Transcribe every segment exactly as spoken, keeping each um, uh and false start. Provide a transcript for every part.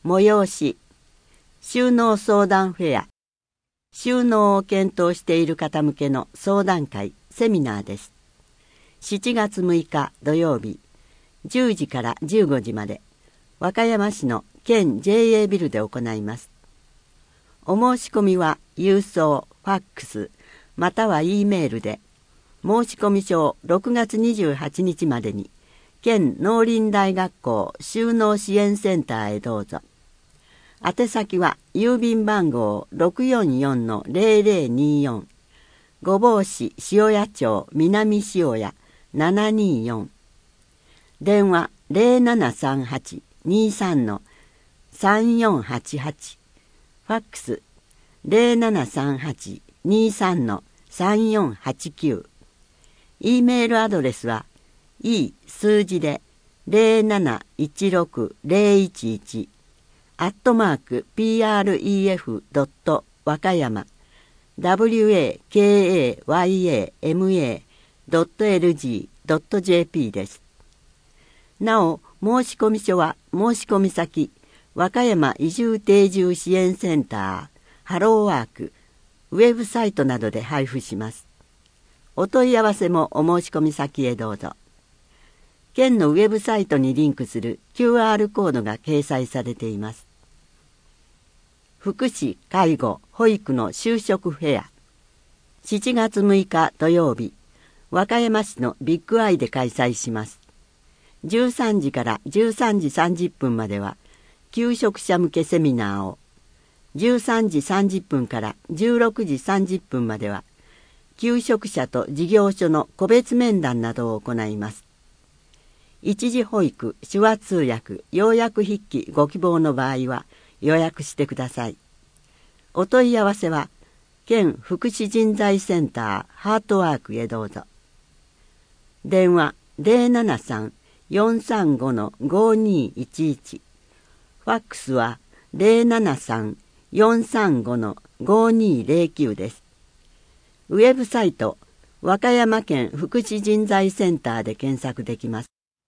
催し、収納相談フェア、収納を検討している方向けの相談会、セミナーです。しちがつむいか土曜日、じゅうじからじゅうごじまで、和歌山市の県 ジェーエー ビルで行います。お申し込みは郵送、ファックス、または E メールで、申し込み書をろくがつにじゅうはちにちまでに、県農林大学校収納支援センターへどうぞ。宛先は郵便番号 ろくよんよんのゼロゼロによん、御坊市塩谷町南塩谷ななによん、電話 ゼロななさんはち にさんのさんよんはちはち、ファックス ゼロななさんはち にさんのさんよんはちきゅう、E メールアドレスは E 数字でゼロなないちろくゼロいちいちアットマーク ピーアールイーエフ ドット和歌山 ワカヤマ ドット エルジー ドット ジェーピー です。なお、申込書は申込先和歌山移住定住支援センターハローワークウェブサイトなどで配布します。お問い合わせもお申し込み先へどうぞ。県のウェブサイトにリンクする キューアール コードが掲載されています。福祉・介護・保育の就職フェア、しちがつむいか土曜日、和歌山市のビッグアイで開催します。じゅうさんじからじゅうさんじさんじゅっぷんまでは、求職者向けセミナーを、じゅうさんじさんじゅっぷんからじゅうろくじさんじゅっぷんまでは、求職者と事業所の個別面談などを行います。一時保育、手話通訳、要約筆記ご希望の場合は予約してください。お問い合わせは、県福祉人材センターハートワークへどうぞ。電話ゼロななさん よんさんごのごにいちいち、ファックスはゼロななさん よんさんごのごにゼロきゅうです。ウェブサイト、和歌山県福祉人材センターで検索できます。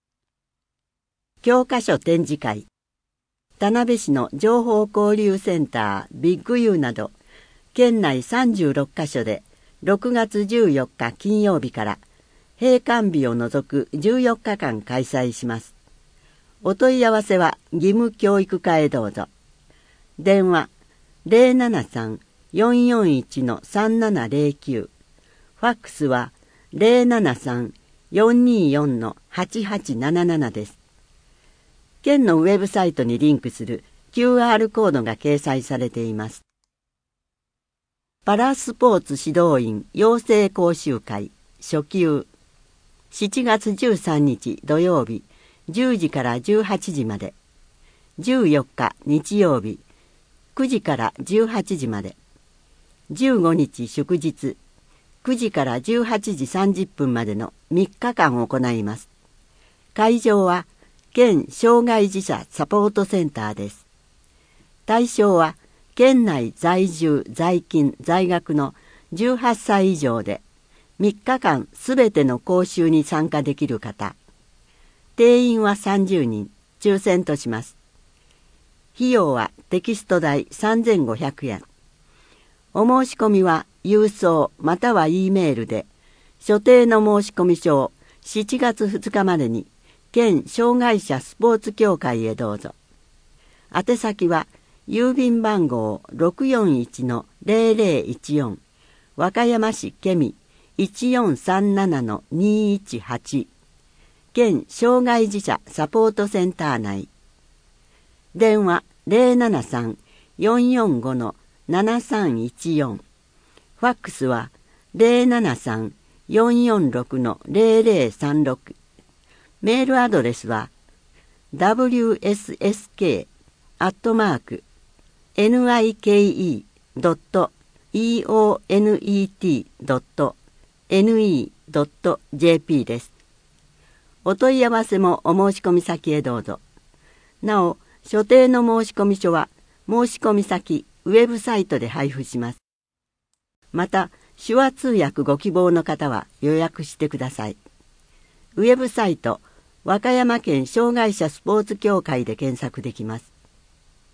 教科書展示会、田辺市の情報交流センタービッグユーなど、県内さんじゅうろっかしょでろくがつじゅうよっか金曜日から閉館日を除くじゅうよっかかん開催します。お問い合わせは義務教育課へどうぞ。電話ゼロななさん よんよんいちのさんななゼロきゅう、ファックスはゼロななさん よんによんのはちはちななななです。県のウェブサイトにリンクする キューアール コードが掲載されています。パラスポーツ指導員養成講習会初級、しちがつじゅうさんにち土曜日じゅうじからじゅうはちじまで、じゅうよっか日曜日くじからじゅうはちじまで、じゅうごにち祝日くじからじゅうはちじさんじゅっぷんまでのみっかかん行います。会場は県障害児者サポートセンターです。対象は県内在住在勤在学のじゅうはっさい以上でみっかかんすべての講習に参加できる方。定員はさんじゅうにん、抽選とします。費用はテキスト代さんぜんごひゃくえん。お申し込みは郵送または E メールで、所定の申込書をしちがつふつかまでに県障害者スポーツ協会へどうぞ。宛先は郵便番号 ろくよんいちのゼロゼロいちよん 和歌山市ケミいちよんさんななのにいちはち、県障害児者サポートセンター内。電話ゼロななさん よんよんごのななさんいちよん、ファックスはゼロななさん よんよんろくのゼロゼロさんろく、メールアドレスは ダブリューエスエスケー アットマーク ニケー ドット イーオーエヌイーティー ドット エヌイー ドット ジェーピー です。お問い合わせもお申し込み先へどうぞ。なお、所定の申込書は申し込み先ウェブサイトで配布します。また、手話通訳ご希望の方は予約してください。ウェブサイト和歌山県障害者スポーツ協会で検索できます。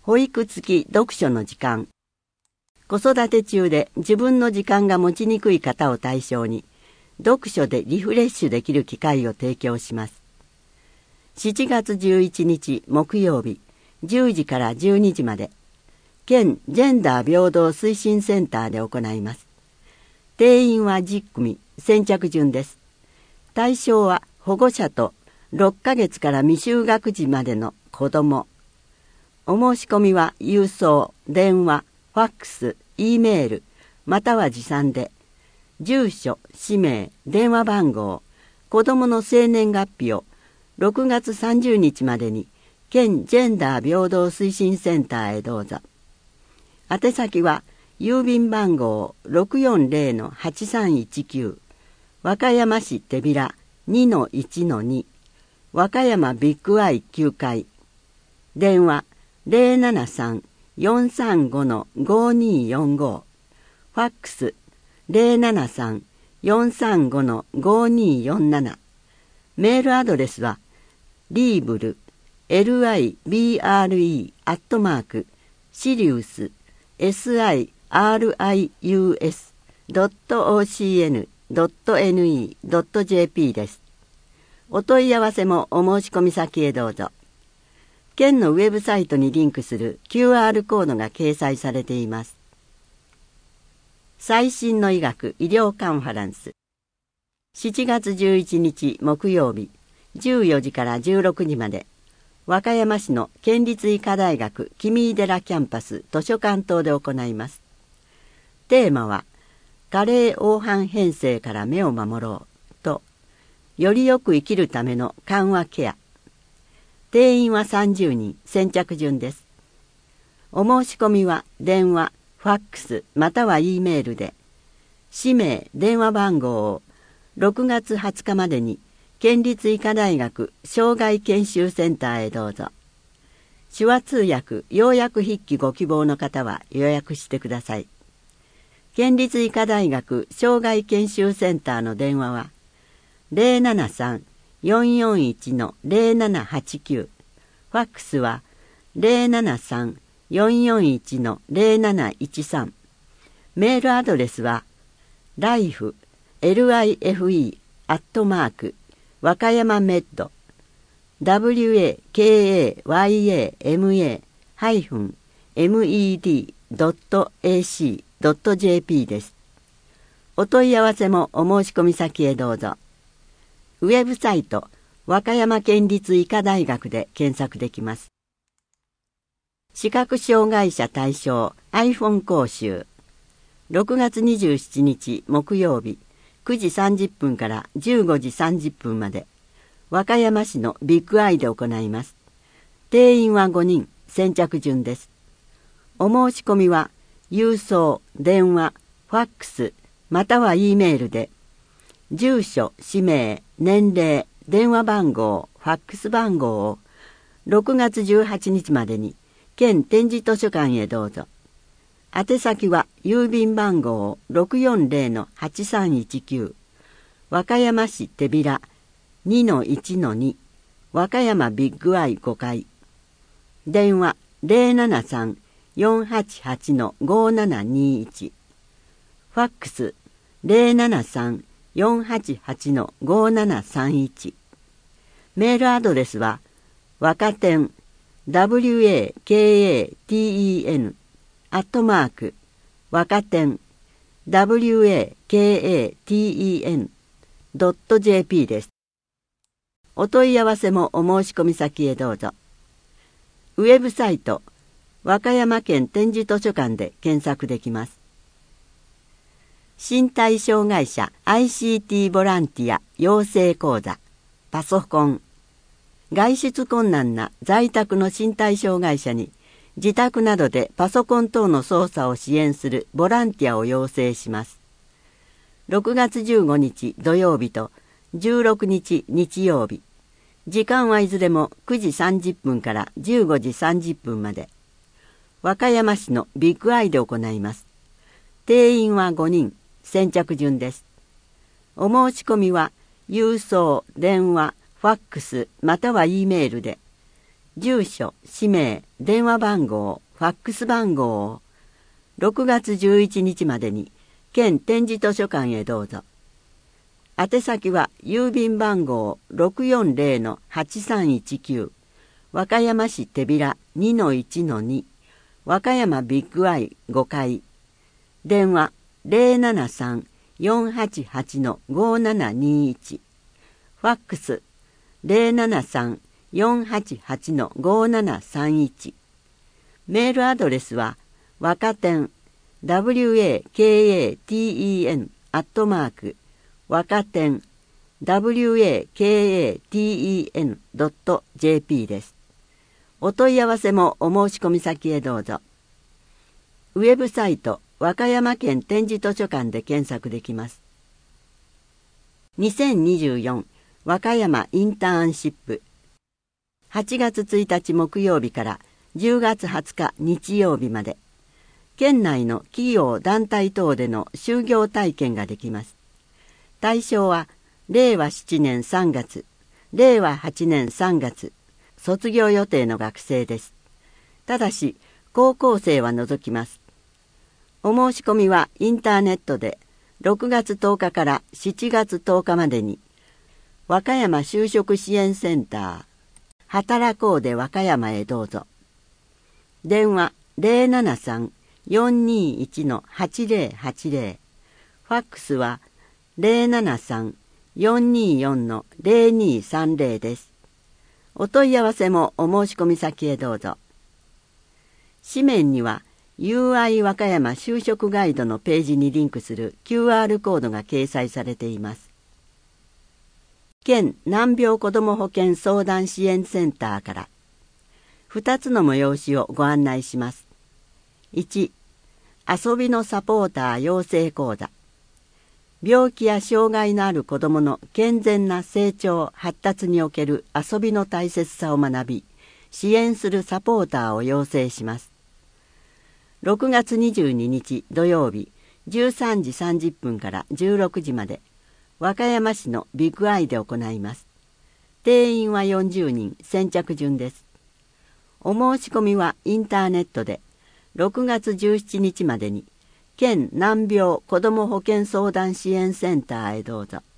保育付き読書の時間。子育て中で自分の時間が持ちにくい方を対象に、読書でリフレッシュできる機会を提供します。しちがつじゅういちにち木曜日、じゅうじからじゅうにじまで、県ジェンダー平等推進センターで行います。定員はじゅっくみ、先着順です。対象は保護者とろっかげつから未就学児までの子ども。お申し込みは郵送、電話、ファックス、Eメール、または持参で、住所、氏名、電話番号、子どもの生年月日をろくがつさんじゅうにちまでに県ジェンダー平等推進センターへどうぞ。宛先は郵便番号 ろくよんぜろのはちさんいちきゅう 和歌山市手びら にのいちのに 和歌山ビッグアイきゅうかい。電話 ゼロななさん よんさんご ごによんご。ファックス ゼロななさん よんさんご ごによんなな。メールアドレスはリーブル エルアイビーアールイー アットマークシリウス エスアイアールアイユーエス ドット オーシーエヌ ドット エヌイー ドット ジェーピー です。お問い合わせもお申し込み先へどうぞ。県のウェブサイトにリンクする キューアール コードが掲載されています。最新の医学医療カンファレンス。しちがつじゅういちにち木曜日、じゅうよじからじゅうろくじまで、和歌山市の県立医科大学君井寺キャンパス図書館等で行います。テーマは、加齢黄斑変性から目を守ろうと、よりよく生きるための緩和ケア。定員はさんじゅうにん、先着順です。お申し込みは電話、ファックスまたは E メールで、氏名、電話番号をろくがつはつかまでに県立医科大学障害研修センターへどうぞ。手話通訳、要約筆記ご希望の方は予約してください。県立医科大学障害研修センターの電話はゼロななさん よんよんいち ゼロななはちきゅう。ファックスはゼロななさん よんよんいち ゼロなないちさん。メールアドレスは ライフ エルアイエフイー アットマーク和歌山メッド ダブリューエーケーエーワイエーエムエー ハイフン エムイーディー ドット エーシー ドット ジェーピー です。お問い合わせもお申し込み先へどうぞ。ウェブサイト和歌山県立医科大学で検索できます。視覚障害者対象 iPhone 講習。ろくがつにじゅうしちにち木曜日くじさんじゅっぷんからじゅうごじさんじゅっぷんまで和歌山市のビッグアイで行います。定員はごにん、先着順です。お申し込みは郵送、電話、ファックスまたは E メールで、住所、氏名、年齢、電話番号、ファックス番号をろくがつじゅうはちにちまでに県展示図書館へどうぞ。宛先は郵便番号 ろくよんぜろのはちさんいちきゅう 和歌山市手びら にのいちのに 和歌山ビッグアイごかい。電話ゼロななさん よんはちはち ごななにいち。ファックスゼロななさん よんはちはち ごななさんいち。メールアドレスはわかてん ダブリューエーケーエーティーイーエヌ アットマークわかてん ダブリューエーケーエーティーイーエヌ ドット ジェーピー です。お問い合わせもお申し込み先へどうぞ。ウェブサイト和歌山県展示図書館で検索できます。身体障害者 アイシーティー ボランティア養成講座パソコン。外出困難な在宅の身体障害者に自宅などでパソコン等の操作を支援するボランティアを要請します。ろくがつじゅうごにち土曜日とじゅうろくにち日曜日。時間はいずれもくじさんじゅっぷんからじゅうごじさんじゅっぷんまで。和歌山市のビッグアイで行います。定員はごにん、先着順です。お申し込みは郵送、電話、ファックスまたは E メールで、住所、氏名、電話番号、 ファックス番号をろくがつじゅういちにちまでに県展示図書館へどうぞ。宛先は郵便番号 ろくよんぜろのはちさんいちきゅう 和歌山市手びら にのいちのに 和歌山ビッグアイごかい、電話 ゼロななさん よんはちはち ごななにいち、ファックス ゼロななさん よんはちはち ごななさんいち、メールアドレスはわかてん ワカテン アットマークわかてん ワカテン ドット ジェーピー です。お問い合わせもお申し込み先へどうぞ。ウェブサイト和歌山県展示図書館で検索できます。にせんにじゅうよん和歌山インターンシップ、はちがつついたち木曜日からじゅうがつはつか日曜日まで、県内の企業団体等での就業体験ができます。対象はれいわしちねんさんがつ、れいわはちねんさんがつ、卒業予定の学生です。ただし高校生は除きます。お申し込みはインターネットでろくがつとおかからしちがつとおかまでに和歌山就職支援センター働こうで和歌山へどうぞ。電話ゼロななさん よんにいち はちゼロはちゼロ、ファックスはゼロななさん よんによん ゼロにさんゼロです。お問い合わせもお申し込み先へどうぞ。紙面には ユーアイ 和歌山就職ガイドのページにリンクする キューアール コードが掲載されています。県難病子ども保健相談支援センターからふたつの催しをご案内します。いち、遊びのサポーター養成講座。病気や障害のある子どもの健全な成長・発達における遊びの大切さを学び、支援するサポーターを養成します。ろくがつにじゅうににち土曜日じゅうさんじさんじゅっぷんからじゅうろくじまで、和歌山市のビッグアイで行います。定員はよんじゅうにん、先着順です。お申し込みはインターネットでろくがつじゅうしちにちまでに県難病子ども保健相談支援センターへどうぞ。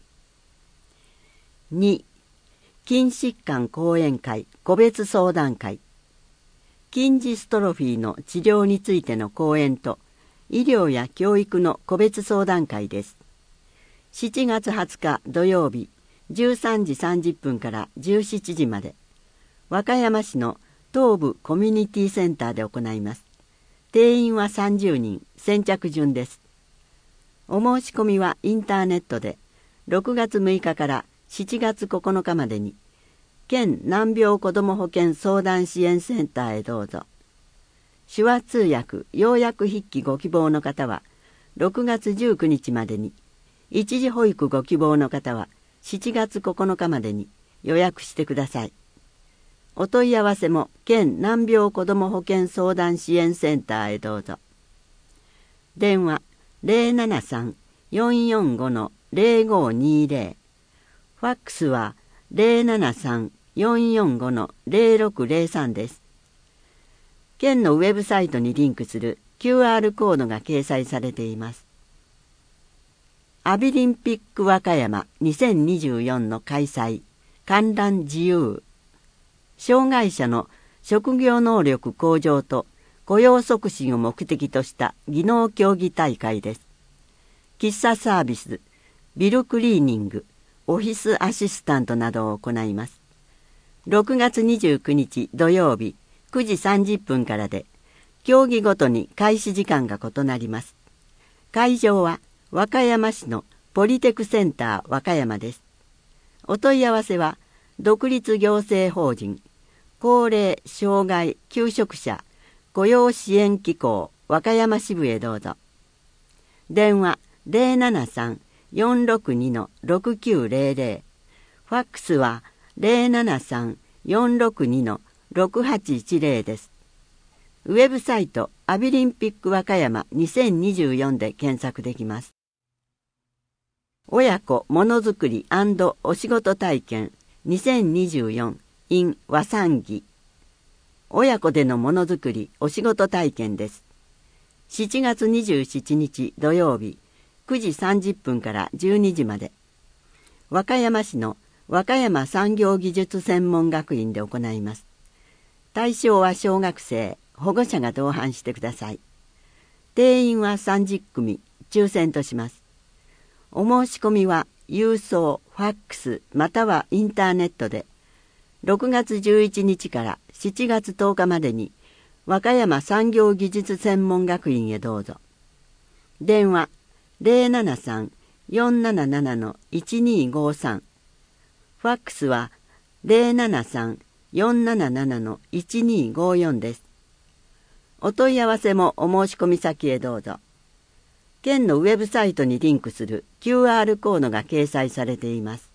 に、筋疾患講演会個別相談会。筋ジストロフィーの治療についての講演と医療や教育の個別相談会です。しちがつはつか土曜日じゅうさんじさんじゅっぷんからじゅうしちじまで、和歌山市の東部コミュニティセンターで行います。定員はさんじゅうにん、先着順です。お申し込みはインターネットでろくがつむいかからしちがつここのかまでに県難病子ども保健相談支援センターへどうぞ。手話通訳・要約筆記ご希望の方はろくがつじゅうくにちまでに、一時保育ご希望の方はしちがつここのかまでに予約してください。お問い合わせも県難病子ども保健相談支援センターへどうぞ。電話ゼロななさん よんよんご ゼロごにゼロ、ファックスはゼロななさん よんよんご ゼロろくゼロさんです。県のウェブサイトにリンクする キューアール コードが掲載されています。アビリンピック和歌山にせんにじゅうよんの開催、観覧自由。障害者の職業能力向上と雇用促進を目的とした技能競技大会です。喫茶サービス、ビルクリーニング、オフィスアシスタントなどを行います。ろくがつにじゅうくにち土曜日くじさんじゅっぷんからで、競技ごとに開始時間が異なります。会場は和歌山市のポリテクセンター和歌山です。お問い合わせは独立行政法人高齢障害求職者雇用支援機構和歌山支部へどうぞ。電話ゼロななさん よんろくに ろくきゅうゼロゼロ、ファックスはゼロななさん よんろくに ろくはちいちゼロです。ウェブサイトアビリンピック和歌山にせんにじゅうよんで検索できます。親子ものづくり&お仕事体験にせんにじゅうよん in 和産儀。 親子でのものづくりお仕事体験です。しちがつにじゅうしちにち土曜日くじさんじゅっぷんからじゅうにじまで、和歌山市の和歌山産業技術専門学院で行います。対象は小学生、保護者が同伴してください。定員はさんじゅっくみ、抽選とします。お申し込みは郵送、ファックスまたはインターネットでろくがつじゅういちにちからしちがつとおかまでに和歌山産業技術専門学院へどうぞ。電話 ゼロななさん よんなななな いちにごさん、ファックスは ゼロななさん よんなななな いちにごよんです。お問い合わせもお申し込み先へどうぞ。県のウェブサイトにリンクする キューアール コードが掲載されています。